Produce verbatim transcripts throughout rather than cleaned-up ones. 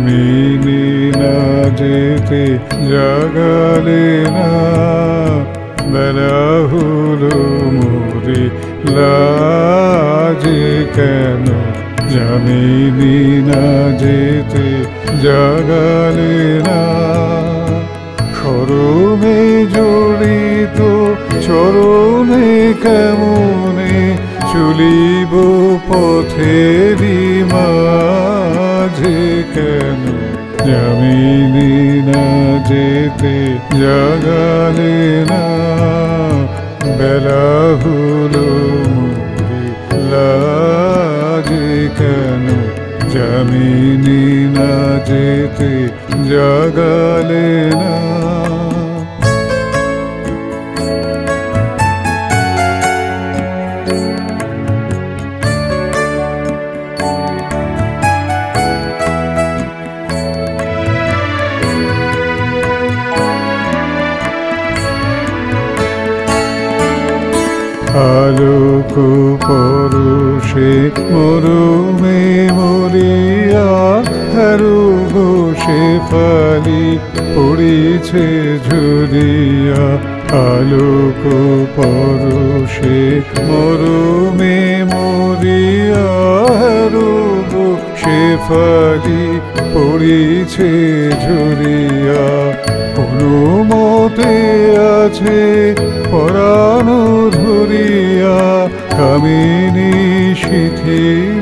জামিনী না যেতে জাগালে না, বেলা হলো মোরে লাজে কেন, জামিনী না যেতে জাগালে না। শরমে জড়িত চরণে কেমনে চলিব পথেরই মাঝে কেন, জামিনী না যেতে জাগালে না, বেলা হলো মোরে লাজে কেন, জামিনী না যেতে জাগালে না। আলোক পরশে মরমে মরিয়া, হারু বসে ফালি পড়িছে ঝরিয়া। আলোক পরশে মরমে মরিয়া, হারু বসে ফালি পড়িছে ঝরিয়া। কোনো মতে আছে পরাণ ধরিয়া, কামিনী শিথিল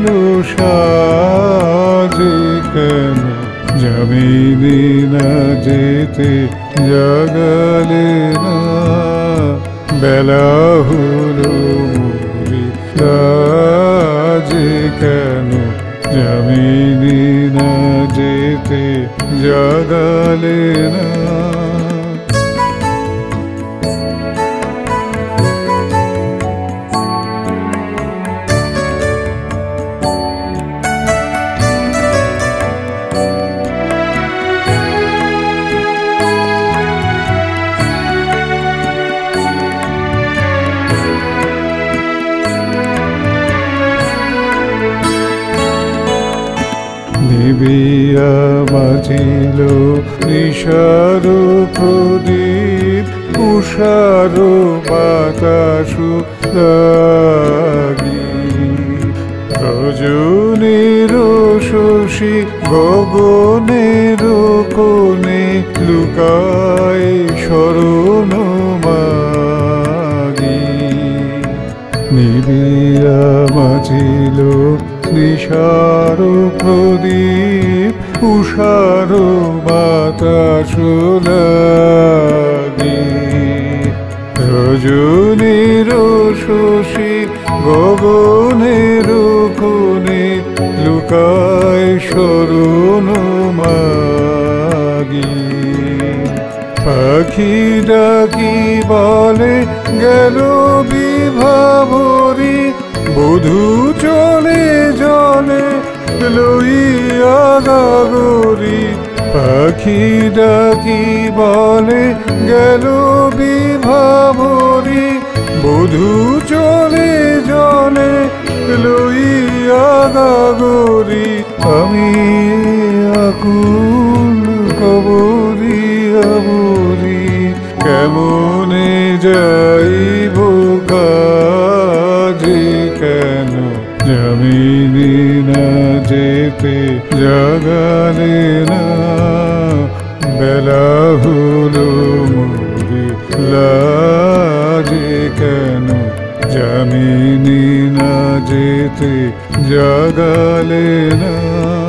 সাজে কেন, জামিনী না যেতে জাগালে না, বেলা হলো মোরে লাজে কেন, জামিনী না যেতে জাগালে না। নিবিয়া বাজিল নিশার প্রদীপ, উষার বাতাসু লাগি। রজনীর শশী গগনের কোণে লুকায় শরণ মাগি। নিবিয়া বাজিল নিশার প্রদীপ, উষার বাতাস লাগি। রজনীর শশী গগনের কোণে লুকায় শরণ মাগি। পাখি ডাকি বলে গেল বিভাবরী, বধূ চলে জলে লইয়া গাগরি। পাখি ডাকি বলে গেল বিভাবরী, বধূ চলে জলে লইয়া গাগরি। আমি আকুল কবরি আবরি, কেমনে যাইব কাজে কেন, জামিনী না যেতে জাগালে না, বেলা হলো মোরে লাজে কেন, জামিনী না যেতে জাগালে না।